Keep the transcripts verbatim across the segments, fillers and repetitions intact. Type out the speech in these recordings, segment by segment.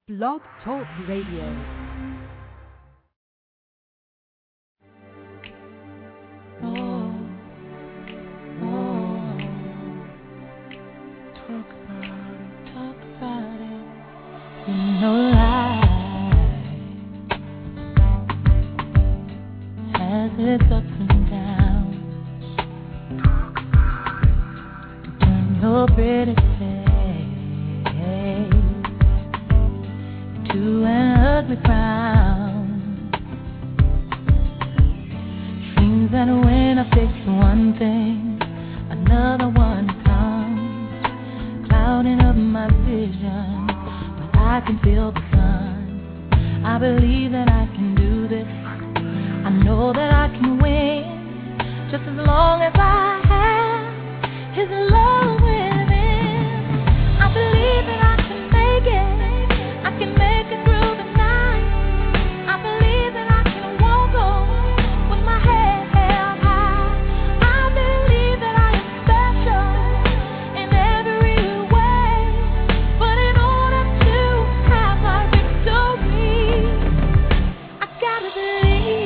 Blog Talk Radio. It's up and down. Turn your pretty face to an ugly frown. Seems that when I fix one thing, another one comes, clouding up my vision. But I can feel the sun. I believe that I can do this. I know that I can win, just as long as I have His love within. I believe that I can make it, I can make it through the night. I believe that I can walk on with my head held high. I believe that I am special in every way, but in order to have my victory, I gotta believe.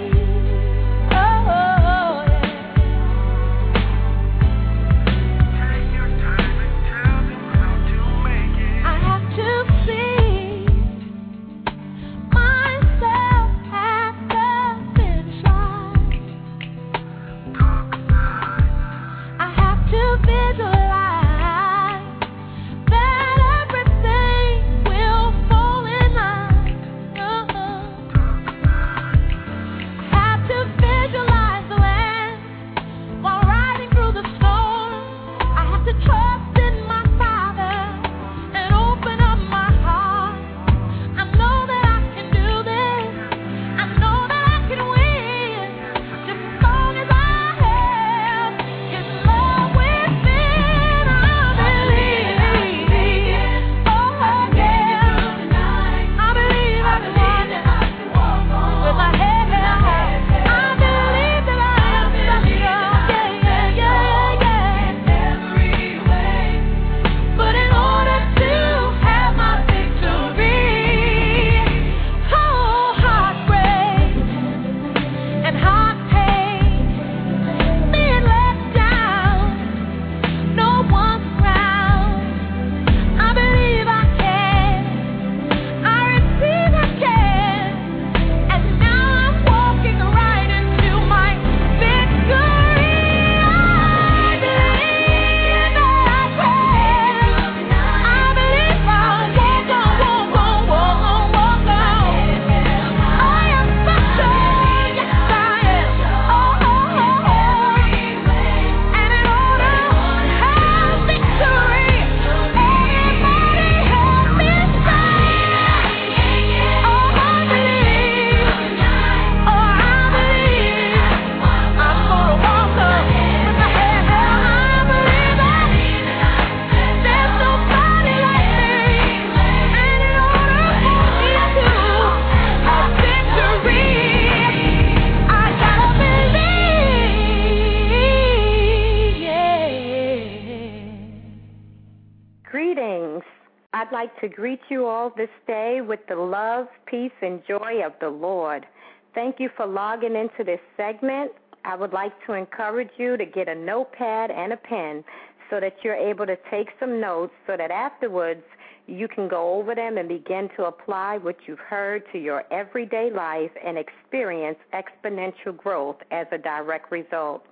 To greet you all this day with the love, peace, and joy of the Lord. Thank you for logging into this segment. I would like to encourage you to get a notepad and a pen so that you're able to take some notes so that afterwards you can go over them and begin to apply what you've heard to your everyday life and experience exponential growth as a direct result.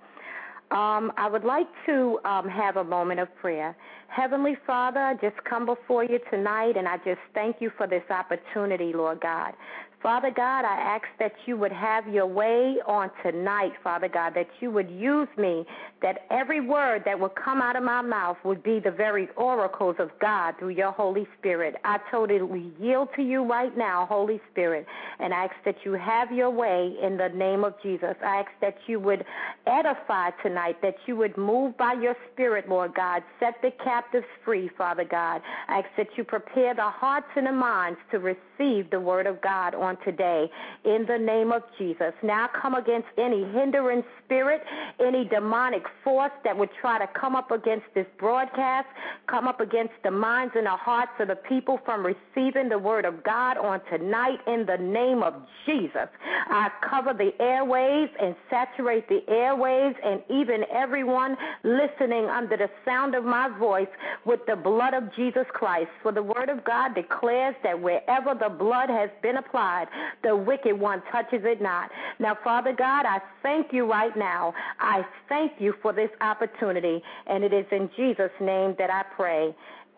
Um, I would like to um, have a moment of prayer. Heavenly Father, I just come before you tonight, and I just thank you for this opportunity, Lord God. Father God, I ask that you would have your way on tonight, Father God, that you would use me, that every word that would come out of my mouth would be the very oracles of God through your Holy Spirit. I totally yield to you right now, Holy Spirit, and I ask that you have your way in the name of Jesus. I ask that you would edify tonight, that you would move by your Spirit, Lord God, set the captive captives free, Father God. I ask that you prepare the hearts and the minds to receive the word of God on today in the name of Jesus. Now come against any hindering spirit, any demonic force that would try to come up against this broadcast, come up against the minds and the hearts of the people from receiving the word of God on tonight in the name of Jesus. I cover the airways and saturate the airways and even everyone listening under the sound of my voice with the blood of Jesus Christ. For the word of God declares that wherever the blood has been applied, the wicked one touches it not. Now, Father God, I thank you right now. I thank you for this opportunity, and it is in Jesus' name that I pray.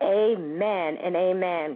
Amen and amen.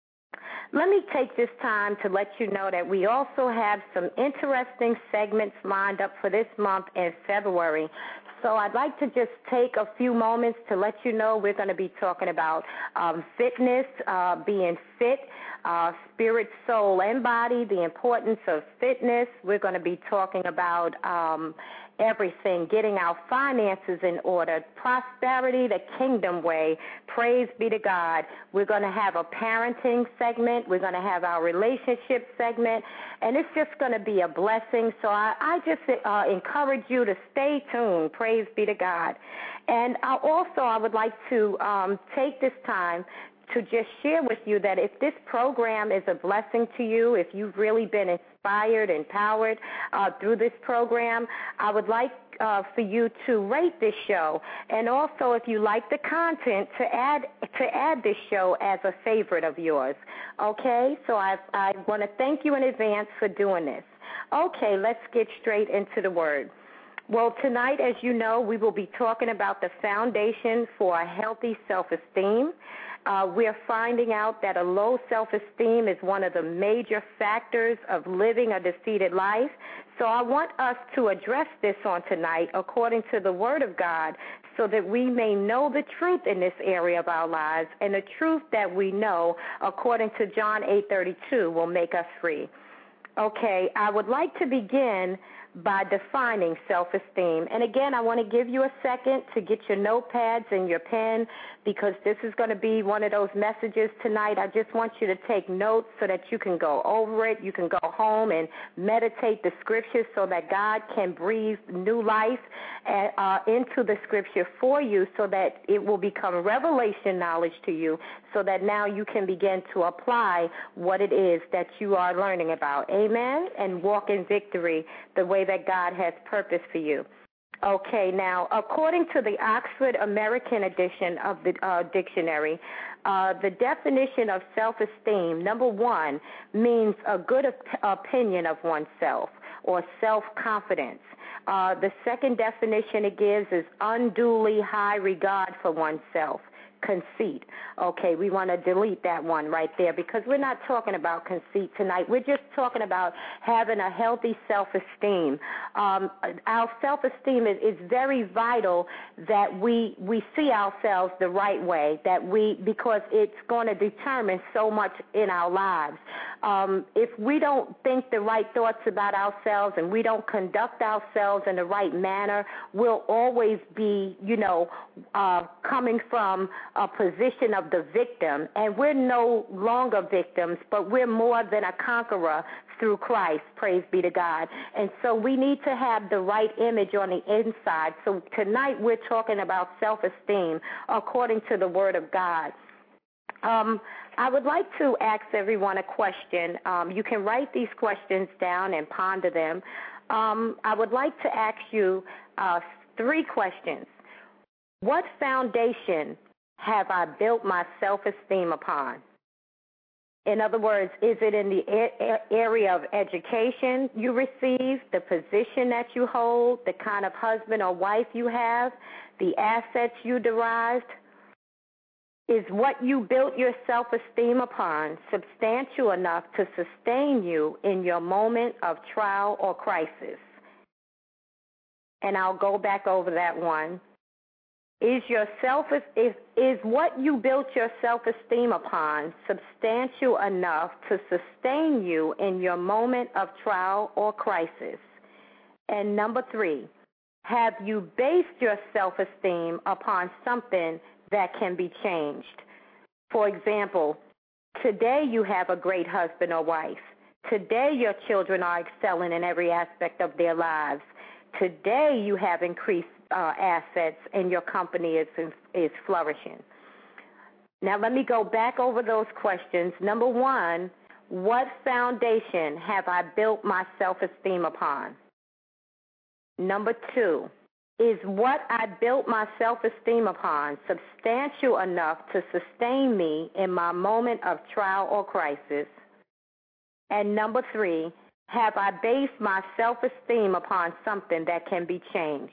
Let me take this time to let you know that we also have some interesting segments lined up for this month in February. So I'd like to just take a few moments to let you know we're going to be talking about um, fitness, uh, being fit, uh, spirit, soul, and body, the importance of fitness. We're going to be talking about um, everything, getting our finances in order, prosperity the kingdom way. Praise be to God. We're going to have a parenting segment. We're going to have our relationship segment, and it's just going to be a blessing. So I, I just uh, encourage you to stay tuned. Praise be to God. And I also I would like to um, take this time to just share with you that if this program is a blessing to you, if you've really been inspired, empowered uh, through this program, I would like uh, for you to rate this show. And also, if you like the content, to add to add this show as a favorite of yours. Okay? So I, I want to thank you in advance for doing this. Okay, let's get straight into the word. Well, tonight, as you know, we will be talking about the foundation for a healthy self-esteem. Uh, we're finding out that a low self-esteem is one of the major factors of living a defeated life. So I want us to address this on tonight according to the Word of God so that we may know the truth in this area of our lives, and the truth that we know, according to John eight thirty-two, will make us free. Okay, I would like to begin by defining self-esteem. And again, I want to give you a second to get your notepads and your pen, because this is going to be one of those messages tonight. I just want you to take notes so that you can go over it. You can go home and meditate the scriptures so that God can breathe new life uh, into the scripture for you, so that it will become revelation knowledge to you, so that now you can begin to apply what it is that you are learning about. Amen? And walk in victory the way that God has purpose for you. Okay, now, according to the Oxford American edition of the uh, dictionary, uh, the definition of self-esteem, number one, means a good op- opinion of oneself or self-confidence. Uh, the second definition it gives is unduly high regard for oneself. Conceit. Okay, we want to delete that one right there, because we're not talking about conceit tonight. We're just talking about having a healthy self-esteem. Um, our self-esteem is, is very vital that we we see ourselves the right way, that we because it's going to determine so much in our lives. Um, if we don't think the right thoughts about ourselves and we don't conduct ourselves in the right manner, we'll always be, you know, uh, coming from a position of the victim, and we're no longer victims, but we're more than a conqueror through Christ. Praise be to God. And so we need to have the right image on the inside. So tonight we're talking about self-esteem according to the Word of God. Um, I would like to ask everyone a question. Um, you can write these questions down and ponder them. Um, I would like to ask you uh, three questions. What foundation have I built my self-esteem upon? In other words, is it in the area of education you receive, the position that you hold, the kind of husband or wife you have, the assets you derived? Is what you built your self-esteem upon substantial enough to sustain you in your moment of trial or crisis? And I'll go back over that one. Is your self is, is what you built your self-esteem upon substantial enough to sustain you in your moment of trial or crisis? And number three, have you based your self-esteem upon something that can be changed. For example, today you have a great husband or wife. Today your children are excelling in every aspect of their lives. Today you have increased uh, assets and your company is is flourishing. Now let me go back over those questions. Number one, what foundation have I built my self-esteem upon? Number two, is what I built my self-esteem upon substantial enough to sustain me in my moment of trial or crisis? And number three, have I based my self-esteem upon something that can be changed?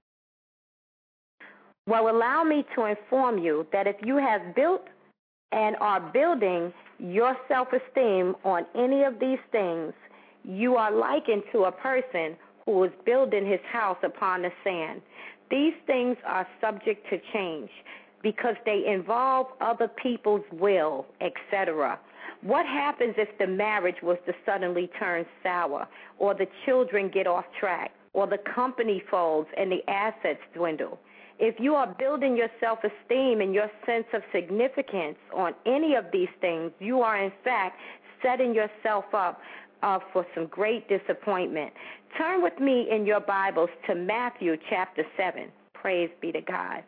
Well, allow me to inform you that if you have built and are building your self-esteem on any of these things, you are likened to a person who is building his house upon the sand. These things are subject to change because they involve other people's will, et cetera. What happens if the marriage was to suddenly turn sour, or the children get off track, or the company folds and the assets dwindle? If you are building your self-esteem and your sense of significance on any of these things, you are in fact setting yourself up uh, for some great disappointment. Turn with me in your Bibles to Matthew chapter seven. Praise be to God.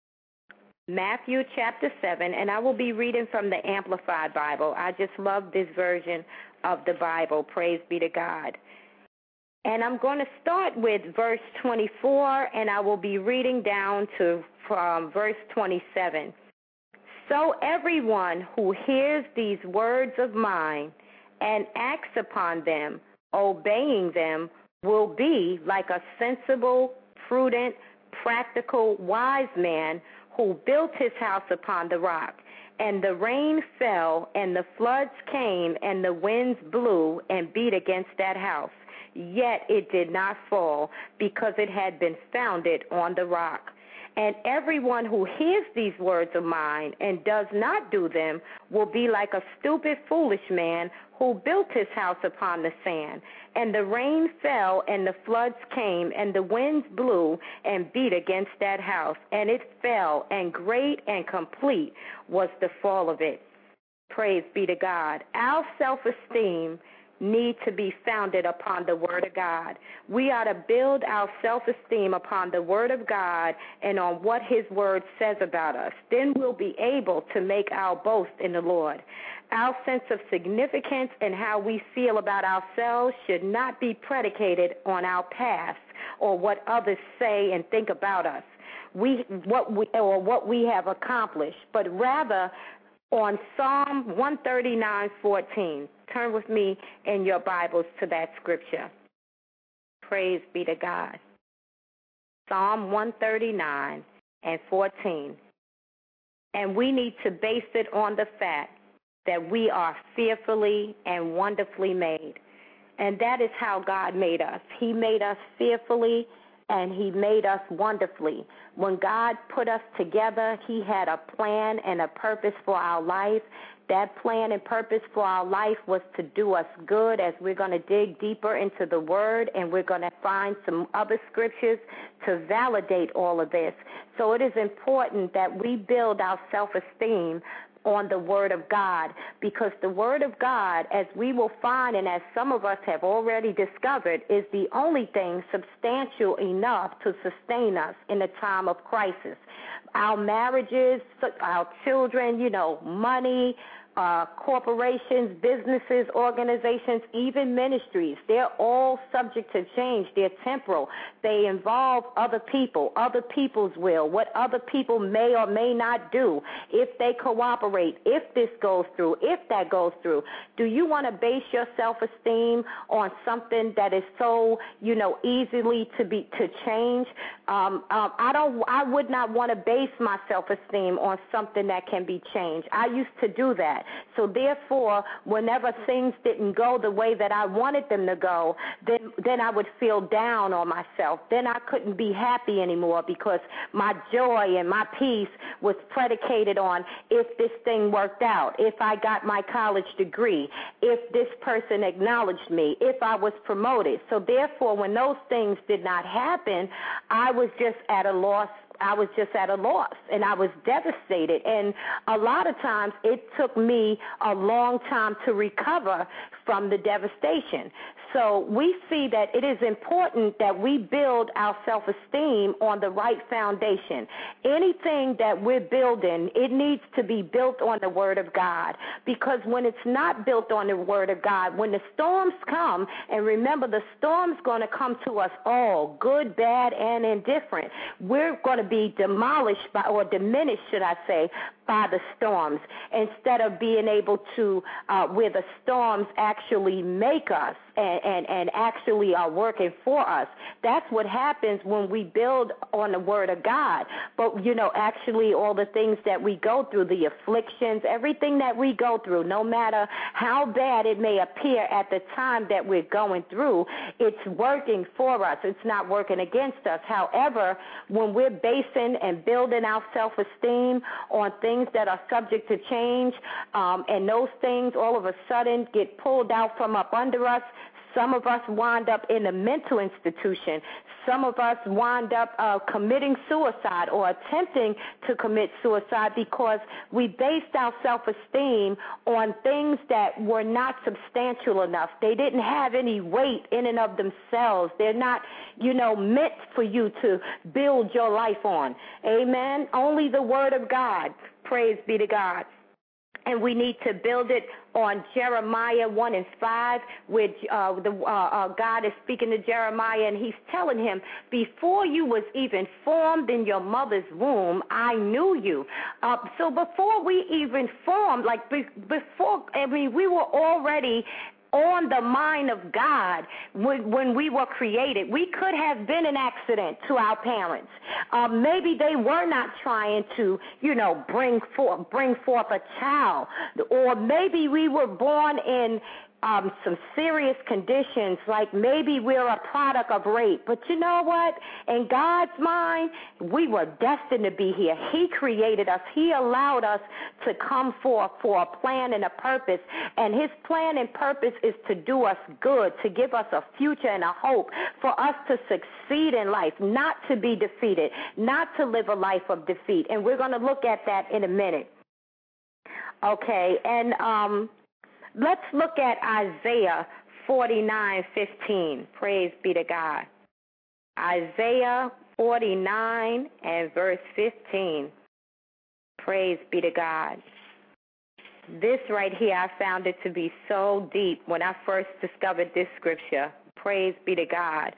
Matthew chapter seven, and I will be reading from the Amplified Bible. I just love this version of the Bible. Praise be to God. And I'm going to start with verse twenty-four, and I will be reading down to from verse twenty-seven. So everyone who hears these words of mine and acts upon them, obeying them, will be like a sensible, prudent, practical, wise man who built his house upon the rock. And the rain fell, and the floods came, and the winds blew and beat against that house. Yet it did not fall, because it had been founded on the rock. And everyone who hears these words of mine and does not do them will be like a stupid, foolish man who built his house upon the sand. And the rain fell, and the floods came, and the winds blew and beat against that house. And it fell, and great and complete was the fall of it. Praise be to God. Our self-esteem need to be founded upon the Word of God. We ought to build our self-esteem upon the Word of God and on what His Word says about us. Then we'll be able to make our boast in the Lord. Our sense of significance and how we feel about ourselves should not be predicated on our past or what others say and think about us, we what we or what we have accomplished, but rather on Psalm one thirty-nine fourteen. Turn with me in your Bibles to that scripture. Praise be to God. Psalm one thirty-nine and fourteen. And we need to base it on the fact that we are fearfully and wonderfully made. And that is how God made us. He made us fearfully and He made us wonderfully. When God put us together, He had a plan and a purpose for our life. That plan and purpose for our life was to do us good, as we're going to dig deeper into the Word, and we're going to find some other scriptures to validate all of this. So it is important that we build our self-esteem on the Word of God, because the Word of God, as we will find and as some of us have already discovered, is the only thing substantial enough to sustain us in a time of crisis. Our marriages, our children, you know, money, uh, corporations, businesses, organizations, even ministries, they're all subject to change. They're temporal. They involve other people, other people's will, what other people may or may not do, if they cooperate, if this goes through, if that goes through. Do you want to base your self-esteem on something that is so, you know, easily to be to change? Um, um, I don't. I would not want to base my self-esteem on something that can be changed. I used to do that. So therefore, whenever things didn't go the way that I wanted them to go, then then I would feel down on myself. Then I couldn't be happy anymore, because my joy and my peace was predicated on if this thing worked out, if I got my college degree, if this person acknowledged me, if I was promoted. So therefore, when those things did not happen, I was just at a loss I was just at a loss, and I was devastated. And a lot of times it took me a long time to recover from the devastation. So we see that it is important that we build our self-esteem on the right foundation. Anything that we're building, it needs to be built on the Word of God, because when it's not built on the Word of God, when the storms come, and remember the storm's going to come to us all, good, bad, and indifferent, we're going to be demolished by, or diminished, should I say, by the storms, instead of being able to, uh, where the storms actually make us and, and, and actually are working for us. That's what happens when we build on the Word of God. But, you know, actually all the things that we go through, the afflictions, everything that we go through, no matter how bad it may appear at the time that we're going through, it's working for us. It's not working against us. However, when we're basing and building our self-esteem on things that are subject to change, um, and those things all of a sudden get pulled out from up under us, some of us wind up in a mental institution. Some of us wind up uh, committing suicide or attempting to commit suicide because we based our self-esteem on things that were not substantial enough. They didn't have any weight in and of themselves. They're not, you know, meant for you to build your life on. Amen? Only the Word of God. Praise be to God. And we need to build it on Jeremiah one and five, which uh, the, uh, uh, God is speaking to Jeremiah, and he's telling him, before you was even formed in your mother's womb, I knew you. Uh, so before we even formed, like be- before, I mean, we were already on the mind of God when, when we were created. We could have been an accident to our parents. Uh, maybe they were not trying to, you know, bring forth, bring forth a child. Or maybe we were born in Um, some serious conditions, like maybe we're a product of rape. But you know what? In God's mind, we were destined to be here. He created us. He allowed us to come forth for a plan and a purpose. And his plan and purpose is to do us good, to give us a future and a hope, for us to succeed in life, not to be defeated, not to live a life of defeat. And we're going to look at that in a minute. Okay, and um let's look at Isaiah forty-nine fifteen. Praise be to God. Isaiah forty-nine and verse fifteen. Praise be to God. This right here, I found it to be so deep when I first discovered this scripture. Praise be to God.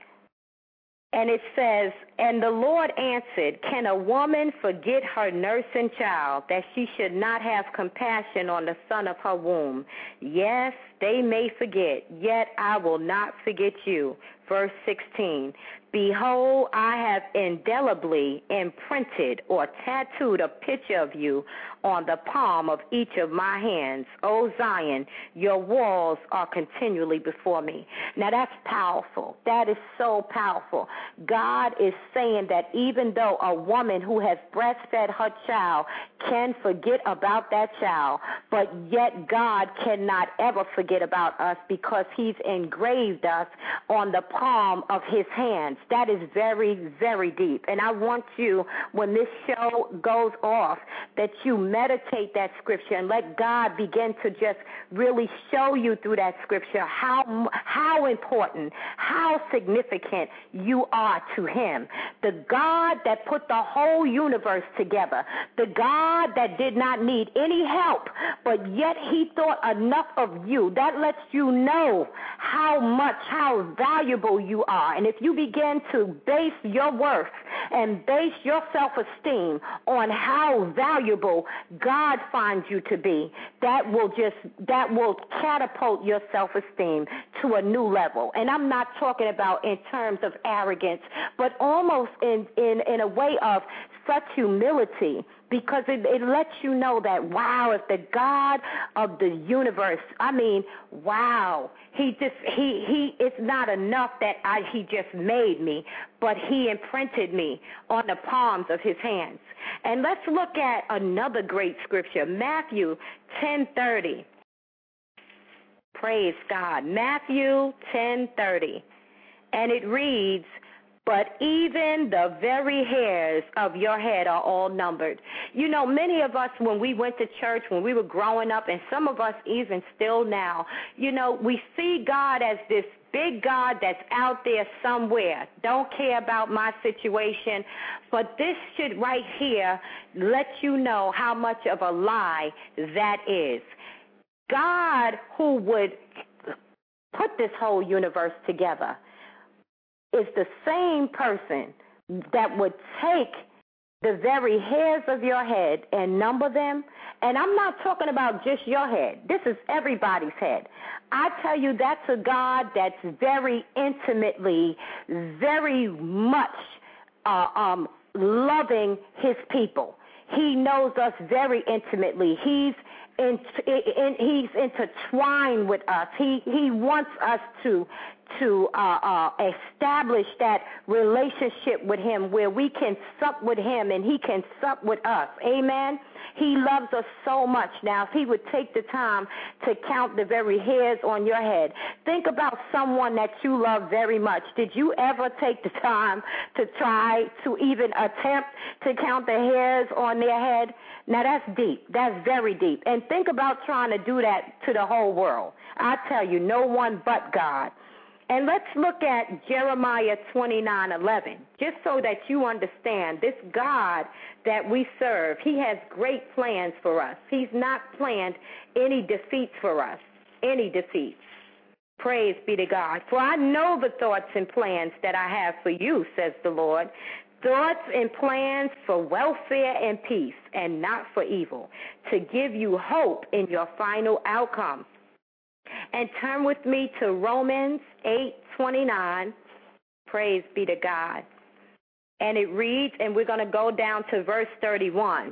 And it says, and the Lord answered, can a woman forget her nursing child, that she should not have compassion on the son of her womb? Yes, they may forget, yet I will not forget you. Verse sixteen, behold, I have indelibly imprinted or tattooed a picture of you on the palm of each of my hands. O Zion, your walls are continually before me. Now that's powerful. That is so powerful. God is saying that even though a woman who has breastfed her child can forget about that child, but yet God cannot ever forget about us, because he's engraved us on the palm of his hands. That is very, very deep. And I want you, when this show goes off, that you meditate that scripture and let God begin to just really show you through that scripture how how important, how significant you are to him. The God that put the whole universe together, the God that did not need any help, but yet he thought enough of you. That lets you know how much, how valuable you are. And if you begin to base your worth and base your self-esteem on how valuable God finds you to be, that will just, that will catapult your self-esteem to a new level. And I'm not talking about in terms of arrogance, but almost in, in, in a way of such humility, because it, it lets you know that, wow, if the God of the universe, I mean, wow, he just, he, he, it's not enough that I, he just made me, but he imprinted me on the palms of his hands. And let's look at another great scripture, Matthew ten thirty. Praise God. Matthew ten thirty. And it reads, but even the very hairs of your head are all numbered. You know, many of us, when we went to church, when we were growing up, and some of us even still now, you know, we see God as this big God that's out there somewhere, don't care about my situation. But this should right here let you know how much of a lie that is. God, who would put this whole universe together, is the same person that would take the very hairs of your head and number them. And I'm not talking about just your head. This is everybody's head. I tell you, that's a God that's very intimately, very much uh, um, loving his people. He knows us very intimately. He's in, in, he's intertwined with us. He he wants us to to uh, uh, establish that relationship with him where we can sup with him and he can sup with us. Amen? He loves us so much. Now, if he would take the time to count the very hairs on your head, think about someone that you love very much. Did you ever take the time to try to even attempt to count the hairs on their head? Now, that's deep. That's very deep. And think about trying to do that to the whole world. I tell you, no one but God. And let's look at Jeremiah twenty-nine eleven, just so that you understand this God that we serve, he has great plans for us. He's not planned any defeats for us, any defeats. Praise be to God. For I know the thoughts and plans that I have for you, says the Lord, thoughts and plans for welfare and peace, and not for evil, to give you hope in your final outcome. And turn with me to Romans eight twenty-nine. Praise be to God. And it reads, and we're going to go down to verse thirty-one.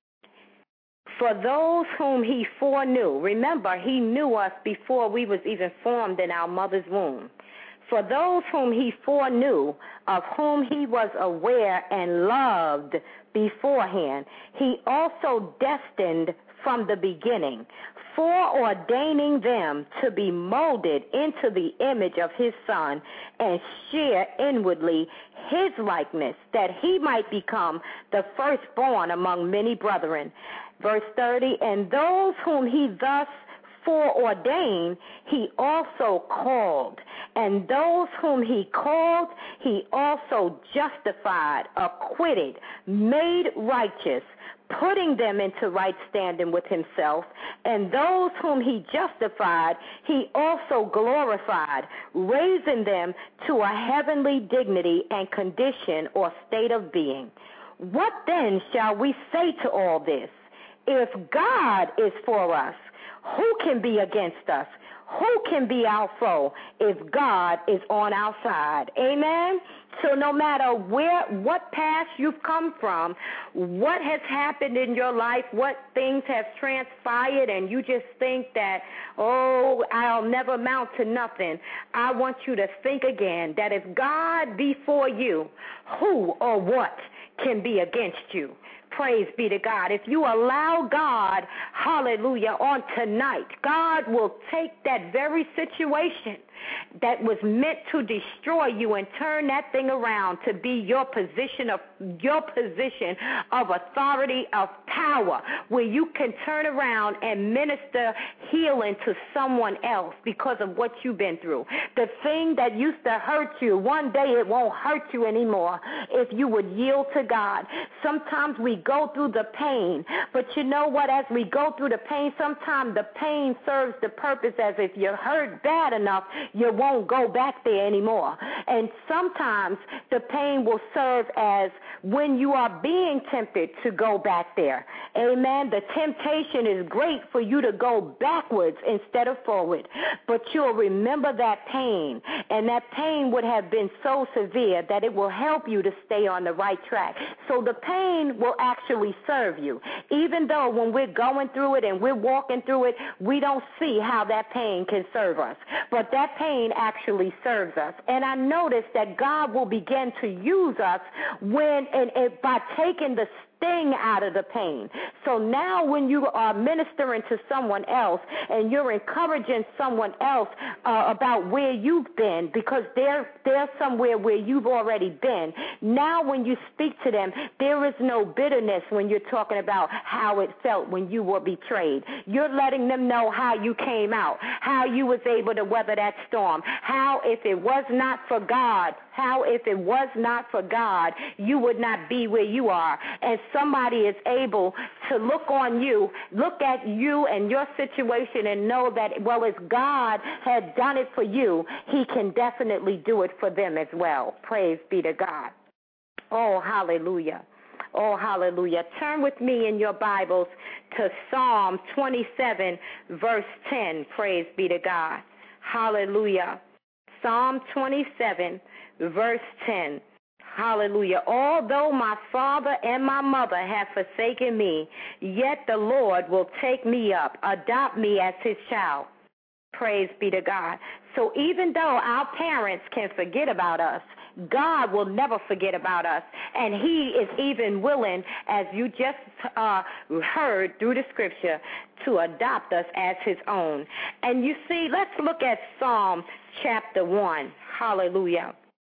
For those whom he foreknew, remember, he knew us before we was even formed in our mother's womb. For those whom he foreknew, of whom he was aware and loved beforehand, he also destined from the beginning, foreordaining them to be molded into the image of his Son and share inwardly his likeness, that he might become the firstborn among many brethren. Verse thirty, and those whom he thus foreordained, he also called. And those whom he called, he also justified, acquitted, made righteous, putting them into right standing with himself. And those whom he justified, he also glorified, raising them to a heavenly dignity and condition or state of being. What then shall we say to all this? If God is for us, who can be against us? Who can be our foe if God is on our side? Amen? So no matter where, what past you've come from, what has happened in your life, what things have transpired, and you just think that, oh, I'll never amount to nothing, I want you to think again that if God be for you, who or what can be against you? Praise be to God. If you allow God, hallelujah, on tonight, God will take that very situation that was meant to destroy you and turn that thing around to be your position of your position of authority, of power, where you can turn around and minister healing to someone else because of what you've been through. The thing that used to hurt you, one day it won't hurt you anymore if you would yield to God. Sometimes we go through the pain, but you know what? As we go through the pain, sometimes the pain serves the purpose as if you're hurt bad enough, you won't go back there anymore. And sometimes the pain will serve as when you are being tempted to go back there. Amen. The temptation is great for you to go backwards instead of forward. But you'll remember that pain. And that pain would have been so severe that it will help you to stay on the right track. So the pain will actually serve you. Even though when we're going through it and we're walking through it, we don't see how that pain can serve us. But that pain actually serves us. And I noticed that God will begin to use us when and, and by taking the sting out of the pain. So now when you are ministering to someone else and you're encouraging someone else uh, about where you've been, because they're, they're somewhere where you've already been, now when you speak to them, there is no bitterness when you're talking about how it felt when you were betrayed. You're letting them know how you came out, how you was able to weather that storm, how if it was not for God, how if it was not for God, you would not be where you are. And somebody is able to look on you, look at you and your situation and know that, well, as God had done it for you, he can definitely do it for them as well. Praise be to God. Oh, hallelujah. Oh, hallelujah. Turn with me in your Bibles to Psalm twenty-seven, verse ten. Praise be to God. Hallelujah. Psalm twenty-seven, verse ten. Hallelujah. Although my father and my mother have forsaken me, yet the Lord will take me up, adopt me as his child. Praise be to God. So even though our parents can forget about us, God will never forget about us. And he is even willing, as you just uh, heard through the scripture, to adopt us as his own. And you see, let's look at Psalm chapter one. Hallelujah.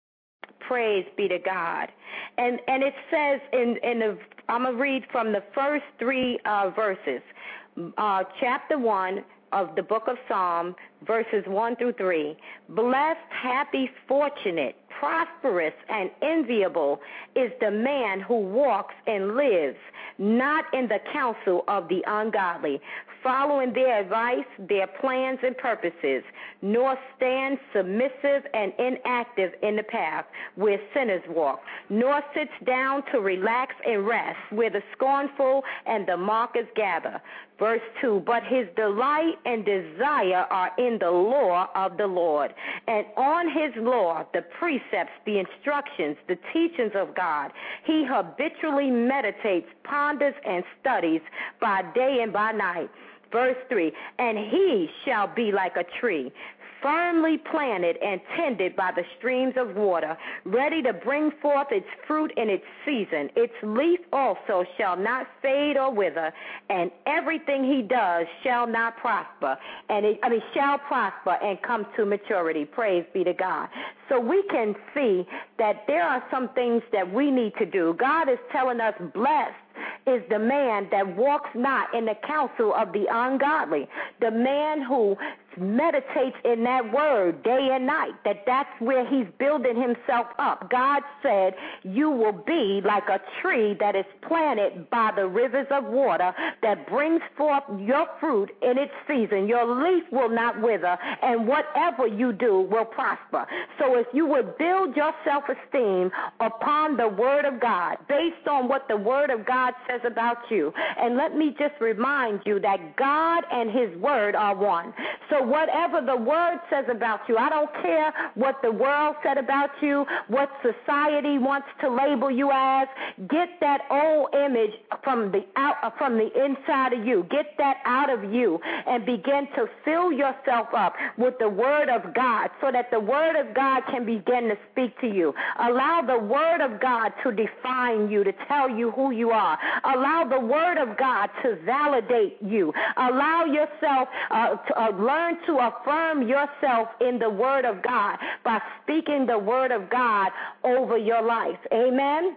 Praise be to God. And and it says in, in the, I'm going to read from the first three uh, verses. Uh, chapter one of the book of Psalm, verses one through three. Blessed, happy, fortunate, prosperous, and enviable is the man who walks and lives not in the counsel of the ungodly, following their advice, their plans and purposes, nor stand submissive and inactive in the path where sinners walk, nor sits down to relax and rest where the scornful and the mockers gather. Verse two, but his delight and desire are in the law of the Lord, and on his law, the precepts, the instructions, the teachings of God, he habitually meditates, ponders, and studies by day and by night. Verse three, and he shall be like a tree, firmly planted and tended by the streams of water, ready to bring forth its fruit in its season. Its leaf also shall not fade or wither, and everything he does shall not prosper, and it, I mean, shall prosper and come to maturity. Praise be to God. So we can see that there are some things that we need to do. God is telling us, blessed is the man that walks not in the counsel of the ungodly, the man who meditates in that word day and night, that that's where he's building himself up. God said you will be like a tree that is planted by the rivers of water that brings forth your fruit in its season. Your leaf will not wither, and whatever you do will prosper. So if you would build your self-esteem upon the word of God, based on what the word of God says about you, and let me just remind you that God and his word are one. So whatever the word says about you, I don't care what the world said about you, what society wants to label you as. Get that old image from the out, from the inside of you. Get that out of you and begin to fill yourself up with the word of God so that the word of God can begin to speak to you. Allow the word of God to define you, to tell you who you are. Allow the word of God to validate you. Allow yourself uh, to uh, learn to affirm yourself in the word of God by speaking the word of God over your life. Amen.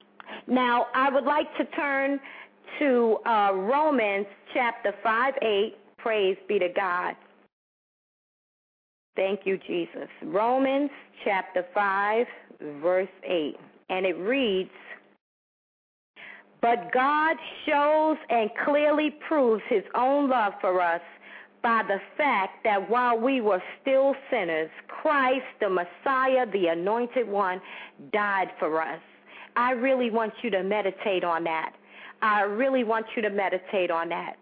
Now, I would like to turn to uh, Romans chapter five, eight. Praise be to God. Thank you, Jesus. Romans chapter five, verse eight. And it reads, but God shows and clearly proves his own love for us by the fact that while we were still sinners, Christ, the Messiah, the Anointed One, died for us. I really want you to meditate on that. I really want you to meditate on that.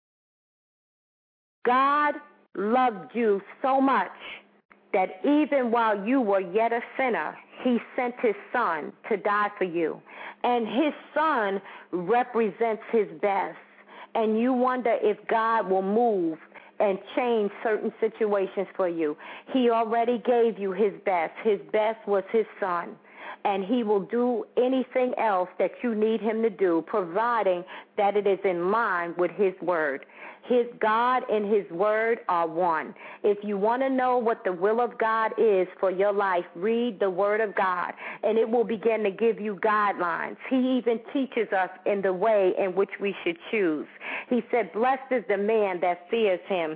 God loved you so much that even while you were yet a sinner, he sent his son to die for you. And his son represents his best. And you wonder if God will move and change certain situations for you. He already gave you his best. His best was his son. and he will do anything else that you need him to do, providing that it is in line with his word. His God and his word are one. If you want to know what the will of God is for your life, read the word of God, and it will begin to give you guidelines. He even teaches us in the way in which we should choose. He said, blessed is the man that fears him.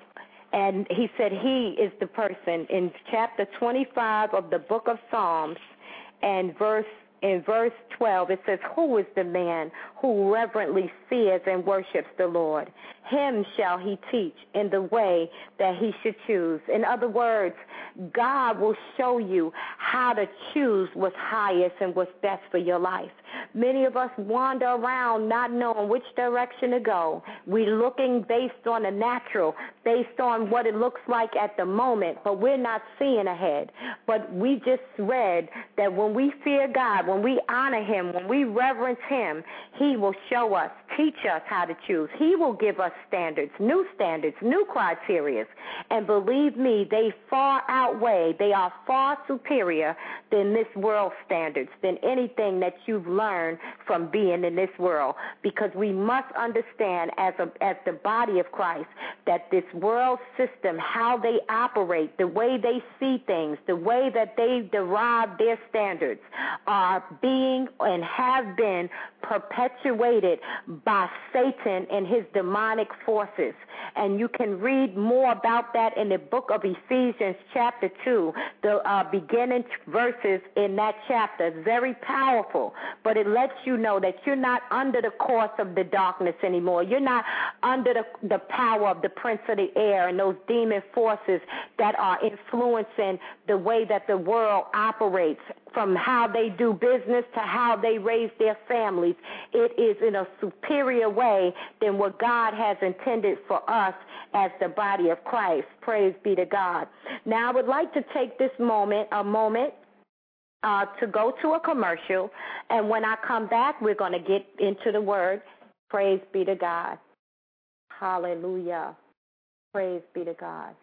And he said he is the person in chapter twenty-five of the book of Psalms, and verse in verse twelve, it says, who is the man who reverently fears and worships the Lord? Him shall he teach in the way that he should choose. In other words, God will show you how to choose what's highest and what's best for your life. Many of us wander around not knowing which direction to go. We're looking based on the natural, based on what it looks like at the moment, but we're not seeing ahead. But we just read that when we fear God, when we honor him, when we reverence him, he will show us, teach us how to choose. He will give us standards, new standards, new criteria. And believe me, they far outweigh, they are far superior than this world's standards, than anything that you've learned from being in this world. Because we must understand as a, as the body of Christ that this world system, how they operate, the way they see things, the way that they derive their standards are being and have been perpetuated by Satan and his demonic forces. And you can read more about that in the book of Ephesians chapter two, the uh, beginning verses in that chapter. Very powerful, but it lets you know that you're not under the course of the darkness anymore. You're not under the, the power of the prince of the air and those demon forces that are influencing the way that the world operates, from how they do business to how they raise their families. It is in a superior way than what God has intended for us as the body of Christ. Praise be to God. Now, I would like to take this moment, a moment, uh, to go to a commercial, and when I come back, we're going to get into the word. Praise be to God. Hallelujah. Praise be to God.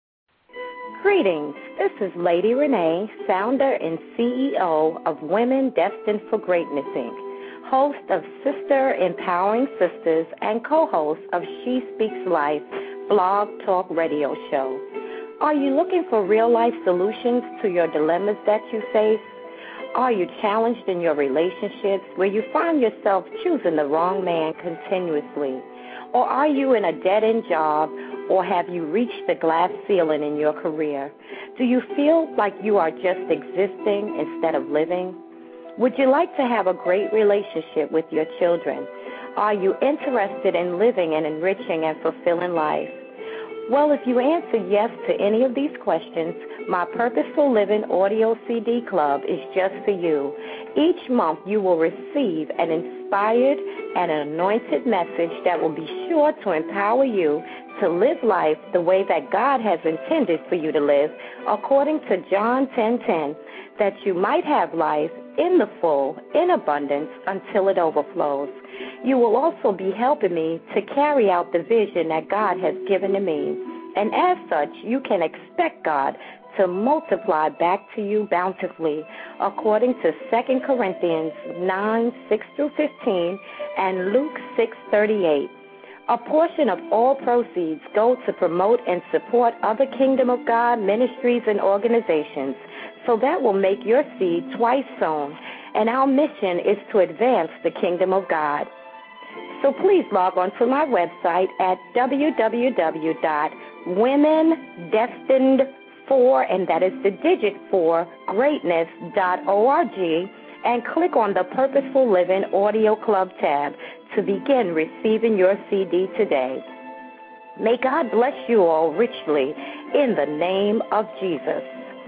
Greetings. This is Lady Renee, founder and C E O of Women Destined for Greatness, Incorporated, host of Sister Empowering Sisters and co-host of She Speaks Life blog talk radio show. Are you looking for real-life solutions to your dilemmas that you face? Are you challenged in your relationships where you find yourself choosing the wrong man continuously? Or are you in a dead-end job, or have you reached the glass ceiling in your career? Do you feel like you are just existing instead of living? Would you like to have a great relationship with your children? Are you interested in living an enriching and fulfilling life? Well, if you answer yes to any of these questions, my Purposeful Living Audio C D Club is just for you. Each month you will receive an inspired and an anointed message that will be sure to empower you to live life the way that God has intended for you to live, according to John ten ten, that you might have life in the full, in abundance, until it overflows. You will also be helping me to carry out the vision that God has given to me. And as such, you can expect God to multiply back to you bountifully, according to Second Corinthians nine, six through fifteen, and Luke six, thirty-eight. A portion of all proceeds go to promote and support other Kingdom of God ministries and organizations, so that will make your seed twice sown, and our mission is to advance the Kingdom of God. So please log on to my website at w w w dot women destined for, and that is the digit for, greatness dot org, and click on the Purposeful Living Audio Club tab to begin receiving your C D today. May God bless you all richly in the name of Jesus.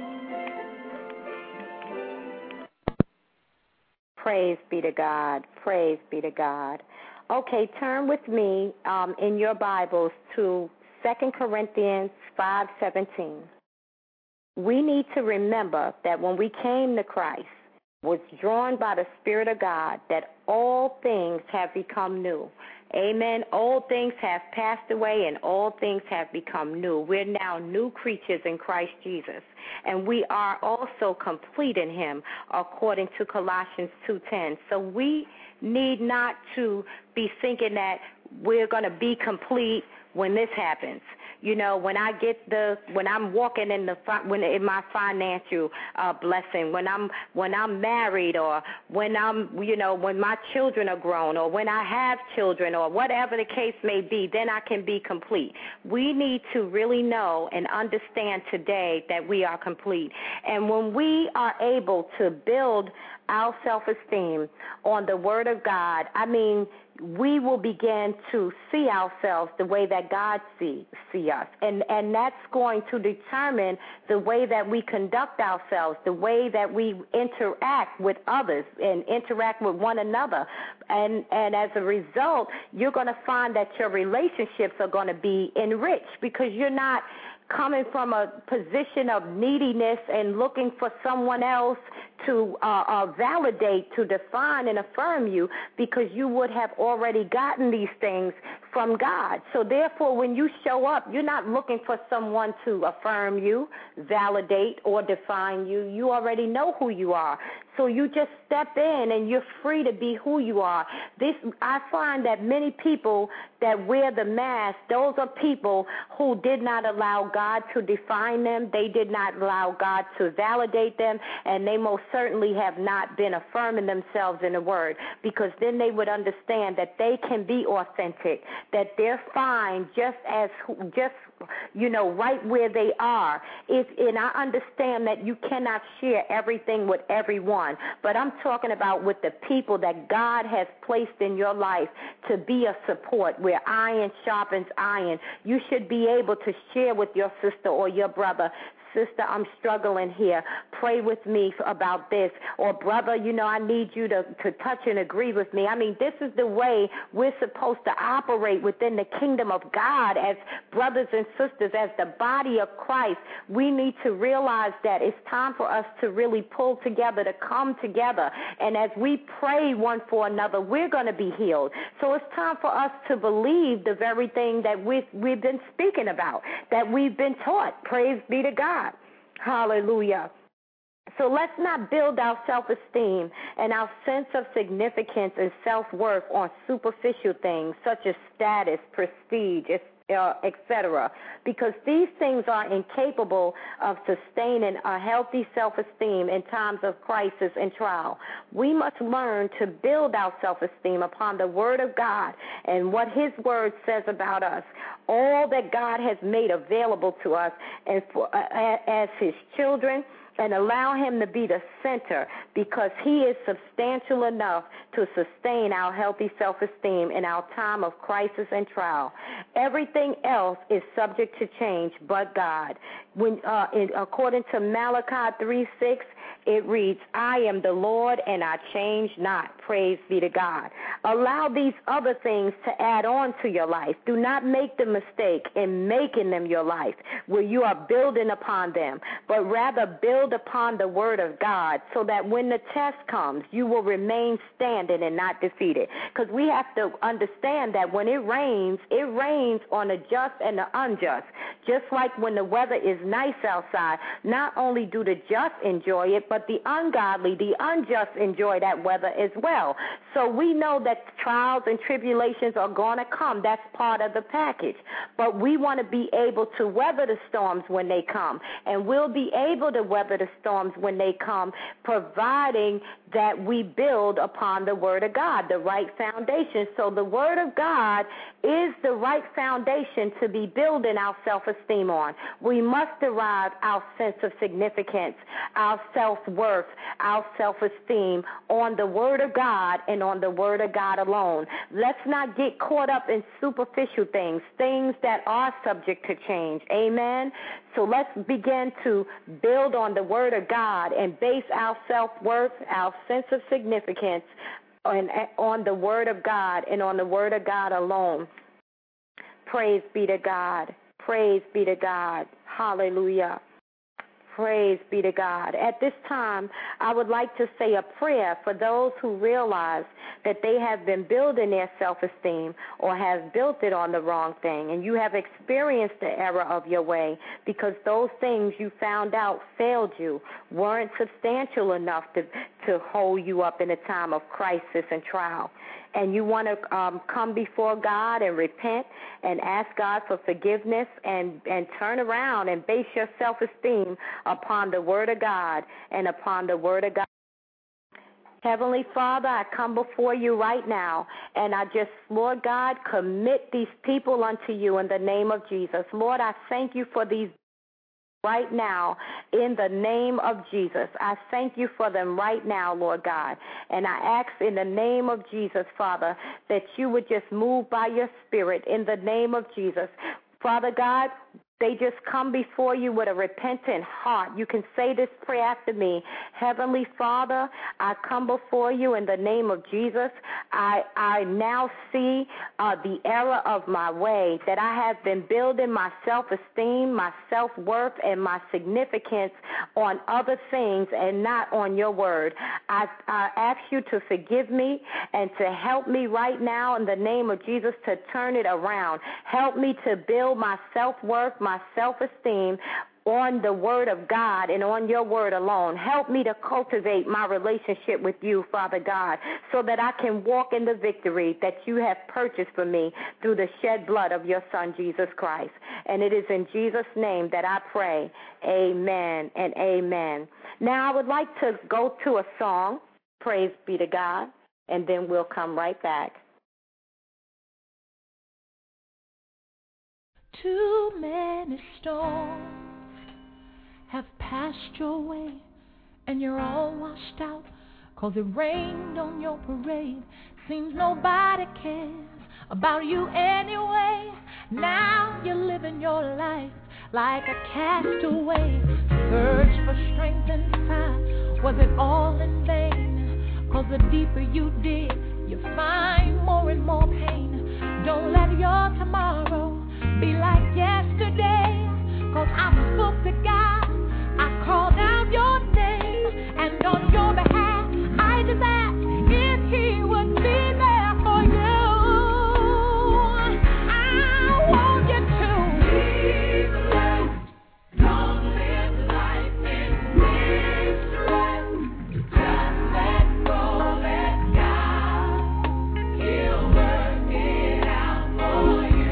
Praise be to God. Praise be to God. Okay, turn with me um, in your Bibles to Second Corinthians five seventeen. We need to remember that when we came to Christ, was drawn by the Spirit of God, that all things have become new. Amen. Old things have passed away and all things have become new. We're now new creatures in Christ Jesus. And we are also complete in him, according to Colossians two ten. So we need not to be thinking that we're going to be complete when this happens. You know, when I get the, when I'm walking in the, when in my financial uh, blessing, when I'm, when I'm married, or when I'm, you know, when my children are grown, or when I have children, or whatever the case may be, then I can be complete. We need to really know and understand today that we are complete. And when we are able to build our self-esteem on the Word of God, I mean, we will begin to see ourselves the way that God see, see us. And, and that's going to determine the way that we conduct ourselves, the way that we interact with others and interact with one another. And, and as a result, you're going to find that your relationships are going to be enriched because you're not coming from a position of neediness and looking for someone else to uh, uh, validate, to define and affirm you, because you would have already gotten these things from God. So therefore, when you show up, you're not looking for someone to affirm you, validate, or define you. You already know who you are. So you just step in and you're free to be who you are. This, I find that many people that wear the mask, those are people who did not allow God to define them. They did not allow God to validate them, and they most certainly have not been affirming themselves in the Word, because then they would understand that they can be authentic, that they're fine just as, just, you know, right where they are. If, and I understand that you cannot share everything with everyone, but I'm talking about with the people that God has placed in your life to be a support, where iron sharpens iron. You should be able to share with your sister or your brother, sister, I'm struggling here. Pray with me about this. Or, brother, you know, I need you to, to touch and agree with me. I mean, this is the way we're supposed to operate within the kingdom of God as brothers and sisters, as the body of Christ. We need to realize that it's time for us to really pull together, to come together. And as we pray one for another, we're going to be healed. So it's time for us to believe the very thing that we've, we've been speaking about, that we've been taught. Praise be to God. Hallelujah. So let's not build our self-esteem and our sense of significance and self-worth on superficial things such as status, prestige, uh, et cetera, because these things are incapable of sustaining a healthy self-esteem in times of crisis and trial. We must learn to build our self-esteem upon the Word of God and what His Word says about us, all that God has made available to us and for, uh, as His children, and allow Him to be the center, because He is substantial enough to sustain our healthy self-esteem in our time of crisis and trial. Everything else is subject to change but God. When, uh, in, according to Malachi three six, it reads, I am the Lord and I change not. Praise be to God. Allow these other things to add on to your life. Do not make the mistake in making them your life where you are building upon them, but rather build upon the Word of God so that when the test comes, you will remain standing and not defeated. Because we have to understand that when it rains, it rains on the just and the unjust. Just like when the weather is nice outside, not only do the just enjoy it, but the ungodly, the unjust enjoy that weather as well. So we know that trials and tribulations are going to come. That's part of the package. But we want to be able to weather the storms when they come. And we'll be able to weather the storms when they come, providing that we build upon the Word of God, the right foundation. So the Word of God is the right foundation to be building our self-esteem on. We must derive our sense of significance, our self-worth, our self-esteem on the Word of God and on the Word of God alone. Let's not get caught up in superficial things, things that are subject to change. Amen? So let's begin to build on the Word of God and base our self-worth, our sense of significance on, on the Word of God and on the Word of God alone. Praise be to God. Praise be to God. Hallelujah. Praise be to God. At this time, I would like to say a prayer for those who realize that they have been building their self-esteem or have built it on the wrong thing, and you have experienced the error of your way because those things you found out failed you, weren't substantial enough to, to hold you up in a time of crisis and trial. And you want to um, come before God and repent and ask God for forgiveness and, and turn around and base your self-esteem upon the Word of God and upon the Word of God. Heavenly Father, I come before you right now, and I just, Lord God, commit these people unto you in the name of Jesus. Lord, I thank you for these right now, in the name of Jesus. I thank you for them right now, Lord God. And I ask in the name of Jesus, Father, that you would just move by your Spirit in the name of Jesus. Father God, they just come before you with a repentant heart. You can say this prayer after me. Heavenly Father, I come before you in the name of Jesus. I, I now see uh, the error of my way, that I have been building my self-esteem, my self-worth, and my significance on other things and not on your word. I, I ask you to forgive me and to help me right now in the name of Jesus to turn it around. Help me to build my self-worth, my self-esteem on the word of God and on your word alone. Help me to cultivate my relationship with you, Father God, so that I can walk in the victory that you have purchased for me through the shed blood of your Son, Jesus Christ. And it is in Jesus' name that I pray. Amen and amen. Now I would like to go to a song, praise be to God, and then we'll come right back. Too many storms have passed your way, and you're all washed out, 'cause it rained on your parade. Seems nobody cares about you anyway. Now you're living your life like a castaway. Search for strength and find, was it all in vain? 'Cause the deeper you dig, you find more and more pain. Don't let your tomorrow be like yesterday, 'cause I spoke to God, I called out your name, and on your behalf, I just asked if he would be there for you. I want you to leave the rest, don't live life in misery, just let go, let God, he'll work it out for you.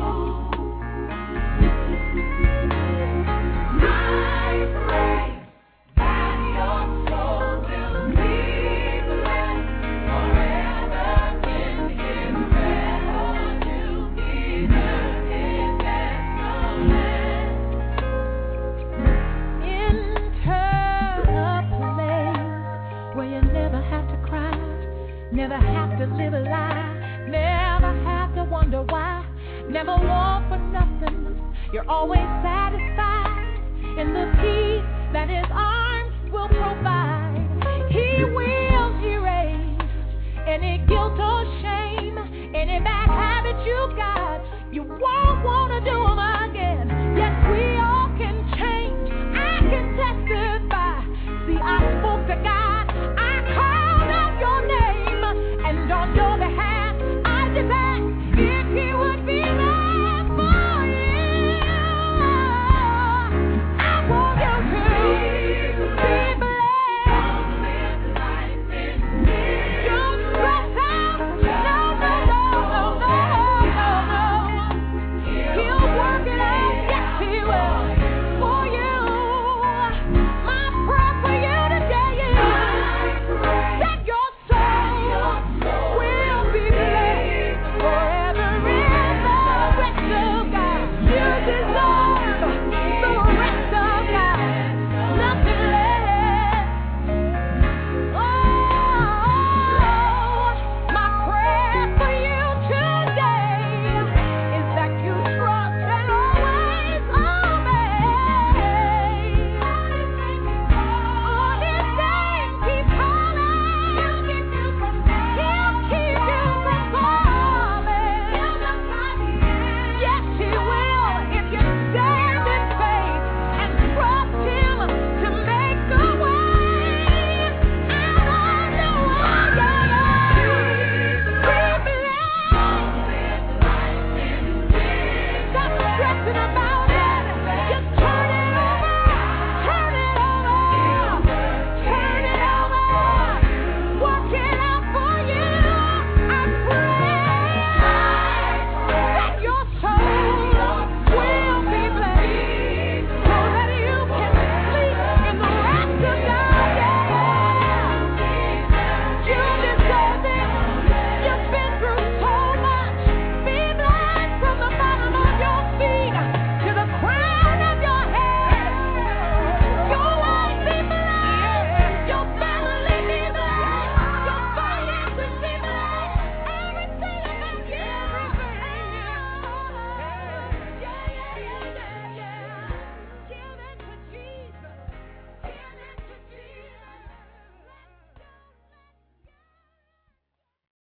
Never have to live a lie, never have to wonder why, never want for nothing, you're always satisfied in the peace that his arms will provide. He will erase any guilt or shame, any bad habits you got, you won't want to do them again. Yes, we all can change, I can testify. See, I spoke to God, I called out your name, and on your behalf, I just asked if he would be there for you. I want you to be blessed. Don't live life in fear. Don't stress out. No, no, no, no, no, no, no. He'll work it out. Yes, he will.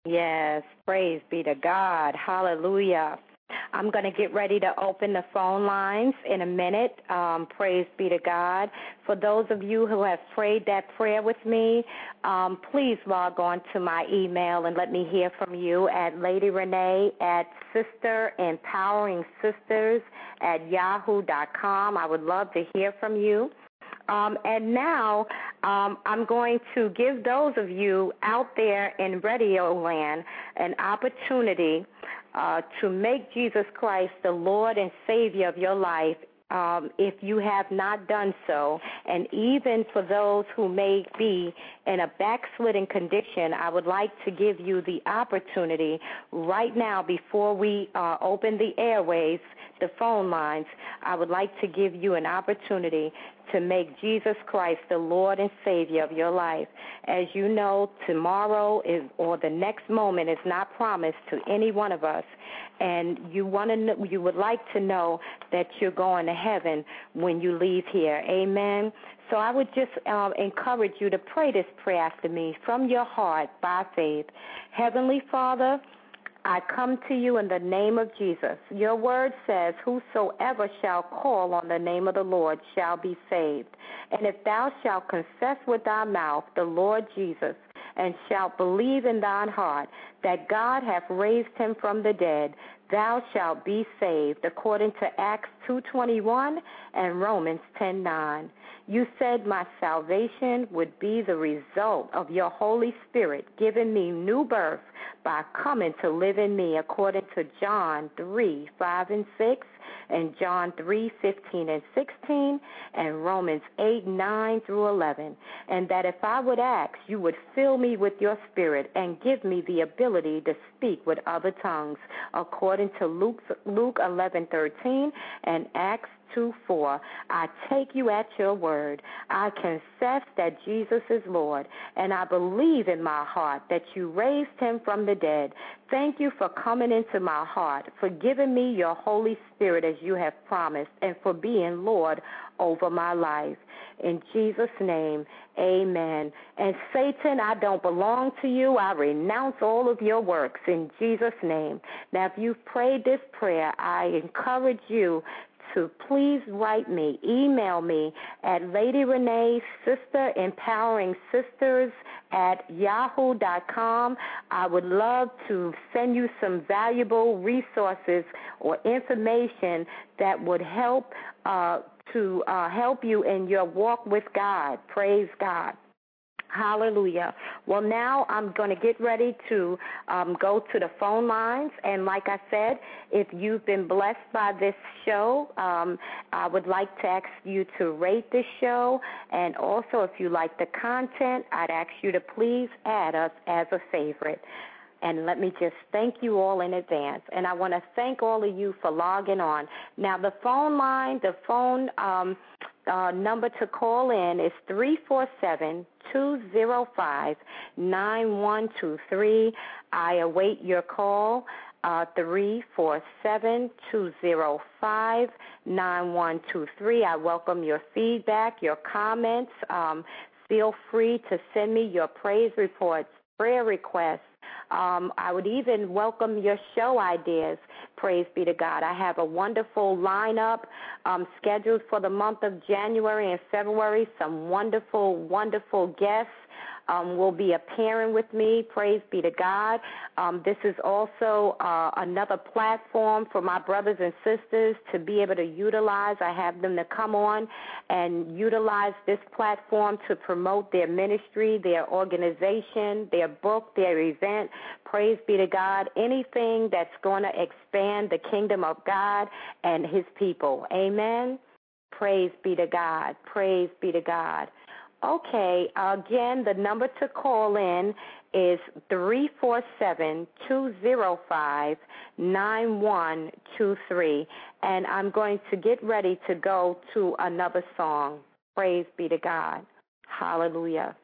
Yes, praise be to God. Hallelujah. I'm going to get ready to open the phone lines in a minute. Um, praise be to God. For those of you who have prayed that prayer with me, um, please log on to my email and let me hear from you at Lady Renee at Sister Empowering Sisters at yahoo dot com. I would love to hear from you. Um, and now um, I'm going to give those of you out there in radio land an opportunity uh, to make Jesus Christ the Lord and Savior of your life. Um, if you have not done so, and even for those who may be in a backslidden condition, I would like to give you the opportunity right now before we uh, open the airways, the phone lines. I would like to give you an opportunity to make Jesus Christ the Lord and Savior of your life. As you know, tomorrow is, or the next moment is not promised to any one of us, and you want to know, you would like to know that you're going to heaven when you leave here. Amen. So I would just uh, encourage you to pray this prayer after me from your heart by faith. Heavenly Father, I come to you in the name of Jesus. Your word says, whosoever shall call on the name of the Lord shall be saved. And if thou shalt confess with thy mouth the Lord Jesus, and shalt believe in thine heart that God hath raised him from the dead, thou shalt be saved, according to Acts two twenty-one and Romans ten nine. You said my salvation would be the result of your Holy Spirit giving me new birth by coming to live in me, according to John three five and six, and John three fifteen and sixteen, and Romans eight nine through eleven. And that if I would ask, you would fill me with your Spirit and give me the ability to speak with other tongues, according to Luke, Luke eleven thirteen and Acts two four. I take you at your word. I confess that Jesus is Lord, and I believe in my heart that you raised him from the dead. Thank you for coming into my heart, for giving me your Holy Spirit as you have promised, and for being Lord over my life. In Jesus' name, amen. And Satan, I don't belong to you. I renounce all of your works in Jesus' name. Now, if you've prayed this prayer, I encourage you to please write me, email me at Lady Renee, Sister Empowering Sisters at yahoo dot com. I would love to send you some valuable resources or information that would help uh, to uh, help you in your walk with God. Praise God. Hallelujah. Well, now I'm going to get ready to um, go to the phone lines. And like I said, if you've been blessed by this show, um, I would like to ask you to rate this show. And also, if you like the content, I'd ask you to please add us as a favorite. And let me just thank you all in advance. And I want to thank all of you for logging on. Now, the phone line, the phone um, uh, number to call in is three four seven, two zero five, nine one two three. I await your call, uh, three four seven, two zero five, nine one two three. I welcome your feedback, your comments. Um, feel free to send me your praise reports, prayer requests. Um, I would even welcome your show ideas. Praise be to God. I have a wonderful lineup um, scheduled for the month of January and February. Some wonderful, wonderful guests um, will be appearing with me. Praise be to God. Um, this is also uh, another platform for my brothers and sisters to be able to utilize. I have them to come on and utilize this platform to promote their ministry, their organization, their book, their event. Praise be to God. Anything that's going to expand the kingdom of God and his people. Amen. Praise be to God. Praise be to God. Okay, again, the number to call in is three four seven, two zero five, nine one two three. And I'm going to get ready to go to another song. Praise be to God. Hallelujah.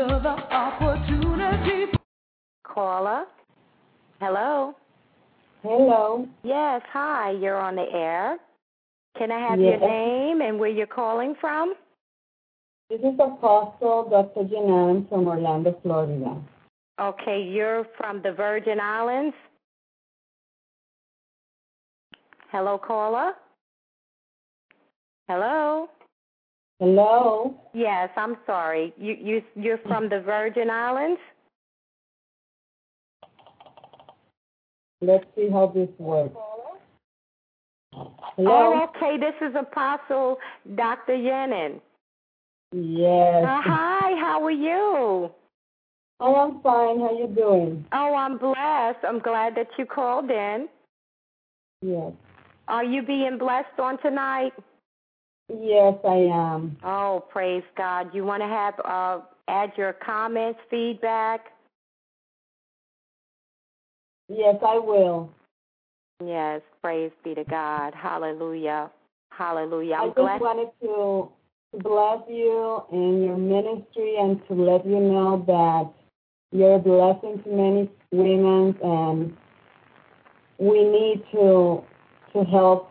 another opportunity. Caller? Hello? Hello. Yes, hi, you're on the air. Can I have Yes. your name and where you're calling from? This is Apostle Doctor Janan from Orlando, Florida. Okay, you're from the Virgin Islands? Hello, caller? Hello? Hello. Yes, I'm sorry. You, you, you're from the Virgin Islands? Let's see how this works. Hello. Oh, okay, this is Apostle Doctor Yenin. Yes. Uh, hi, how are you? Oh, I'm fine. How you doing? Oh, I'm blessed. I'm glad that you called in. Yes. Are you being blessed on tonight? Yes, I am. Oh, praise God. You want to have uh, add your comments, feedback? Yes, I will. Yes, praise be to God. Hallelujah. Hallelujah. I'm I just glad. wanted to bless you and your ministry and to let you know that you're a blessing to many women, and we need to to help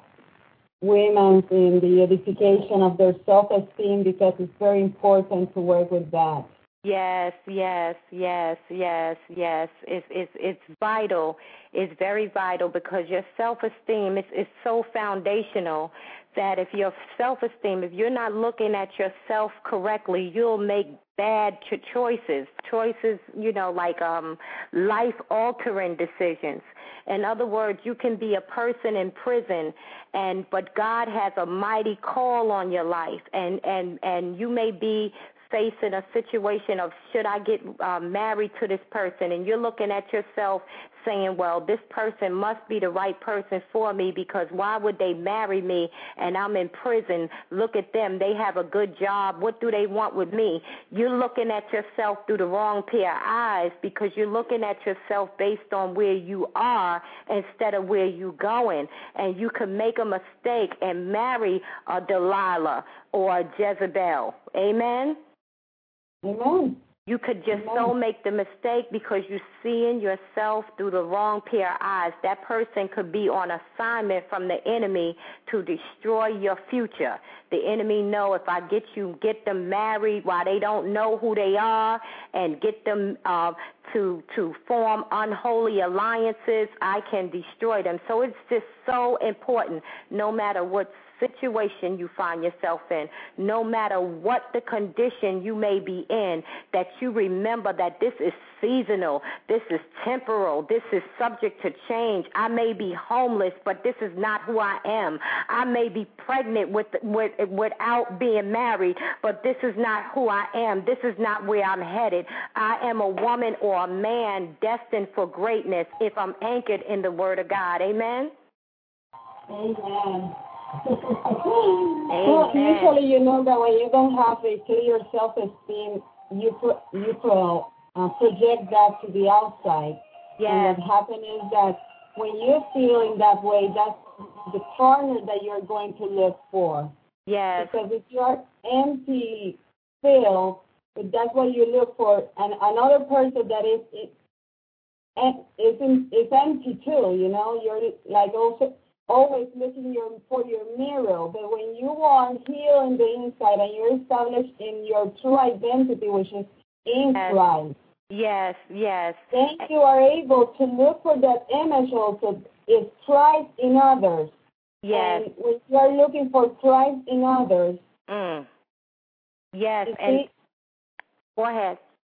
women in the edification of their self-esteem, because it's very important to work with that. Yes, yes, yes, yes, yes. It's it's it's vital. It's very vital, because your self-esteem is is so foundational that if your self-esteem, if you're not looking at yourself correctly, you'll make bad cho- choices. Choices, you know, like um, life-altering decisions. In other words, you can be a person in prison, and but God has a mighty call on your life, and and and you may be facing a situation of, should I get uh, married to this person? And you're looking at yourself saying, well, this person must be the right person for me, because why would they marry me and I'm in prison? Look at them. They have a good job. What do they want with me? You're looking at yourself through the wrong pair of eyes, because you're looking at yourself based on where you are instead of where you're going. And you can make a mistake and marry a Delilah or a Jezebel. Amen? Amen. You could just Amen. so make the mistake because you're seeing yourself through the wrong pair of eyes. That person could be on assignment from the enemy to destroy your future. The enemy know, if I get you, get them married while they don't know who they are, and get them uh, to to form unholy alliances, I can destroy them. So it's just so important, no matter what situation you find yourself in, no matter what the condition you may be in, that you remember that this is seasonal, this is temporal, this is subject to change. I may be homeless, but this is not who I am. I may be pregnant with, with without being married, but this is not who I am. This is not where I'm headed. I am a woman or a man destined for greatness if I'm anchored in the Word of God. Amen? Amen. Well, usually, you know that when you don't have a clear self-esteem, you pro- you pro- uh, project that to the outside. Yes. And what happens is that when you're feeling that way, that's the partner that you're going to look for. Yes. Because if you're empty, filled, if that's what you look for, and another person that is is, is, is empty too, you know, you're like also always looking your, for your mirror. But when you are healed in the inside and you're established in your true identity, which is in Yes. Christ, Yes, yes. then you are able to look for that image also. Is Christ in others. Yes. And when you are looking for Christ in others, Mm. Yes, you and see, go ahead.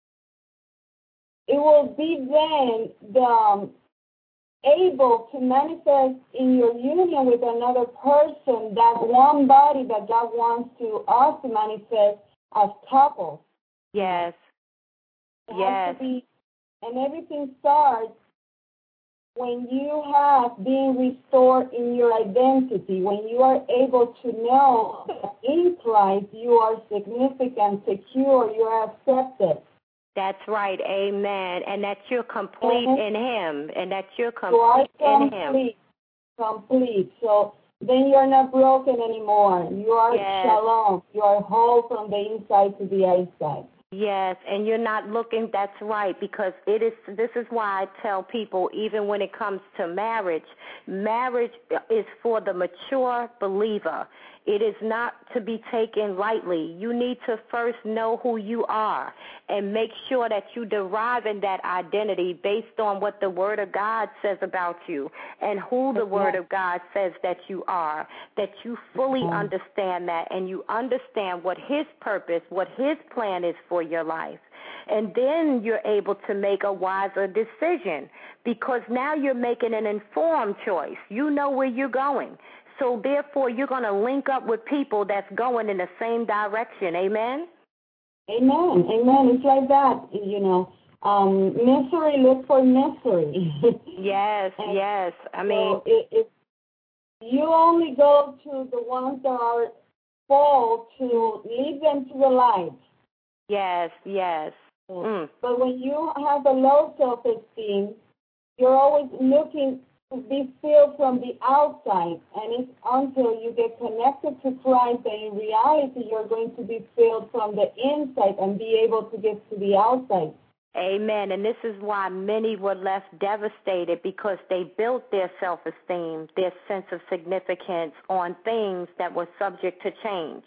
it will be then the um, able to manifest in your union with another person that one body that God wants to us to manifest as couples. Yes. It Yes. has to be, and everything starts when you have been restored in your identity, when you are able to know that in Christ you are significant, secure, you are accepted. That's right. Amen. And that you're complete And in Him, and that you're you are complete in Him. complete, complete. So then you are not broken anymore. You are Yes. shalom. You are whole from the inside to the outside. Yes, and you're not looking, that's right, because it is. This is why I tell people, even when it comes to marriage, marriage is for the mature believer. It is not to be taken lightly. You need to first know who you are and make sure that you derive in that identity based on what the Word of God says about you and who the Word of God says that you are, that you fully understand that and you understand what His purpose, what His plan is for your life. And then you're able to make a wiser decision because now you're making an informed choice. You know where you're going. So, therefore, you're going to link up with people that's going in the same direction. Amen? Amen. Amen. It's like that, you know. Um, misery, look for misery. Yes, and yes. I so mean, it, it, you only go to the ones that are full to lead them to the light. yes, yes. Mm. But when you have a low self-esteem, you're always looking to be filled from the outside, and it's until you get connected to Christ that in reality you're going to be filled from the inside and be able to get to the outside. Amen. And this is why many were left devastated because they built their self-esteem, their sense of significance on things that were subject to change.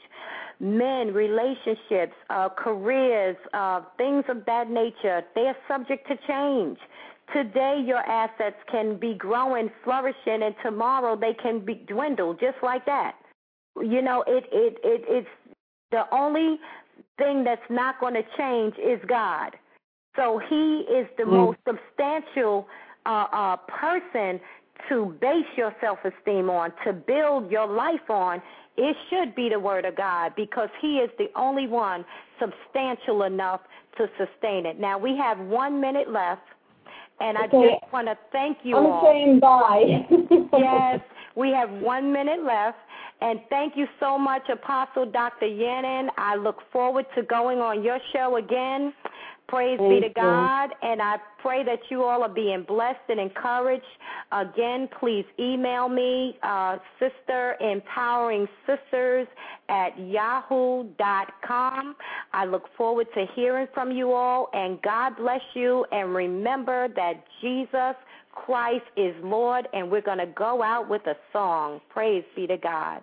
Men, relationships, uh, careers, uh, things of that nature, they're subject to change. Today, your assets can be growing, flourishing, and tomorrow they can be dwindled just like that. You know, it, it, it it's the only thing that's not going to change is God. So He is the mm. most substantial uh, uh, person to base your self-esteem on, to build your life on. It should be the Word of God because He is the only one substantial enough to sustain it. Now, we have one minute left. And I okay. just want to thank you I'm all. I'm saying bye. Yes, we have one minute left. And thank you so much, Apostle Doctor Yannin. I look forward to going on your show again. Praise Thank be to God. You. And I pray that you all are being blessed and encouraged. Again, please email me, uh, Sister Empowering Sisters at yahoo dot com. I look forward to hearing from you all, and God bless you. And remember that Jesus Christ is Lord, and we're going to go out with a song. Praise be to God.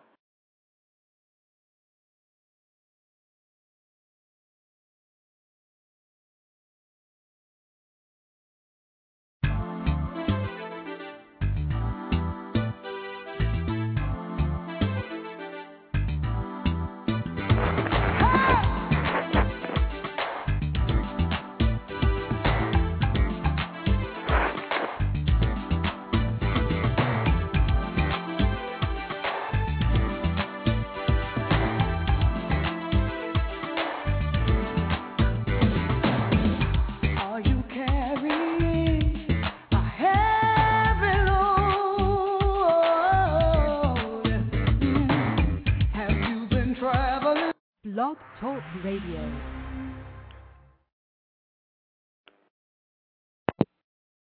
Blog Talk Radio.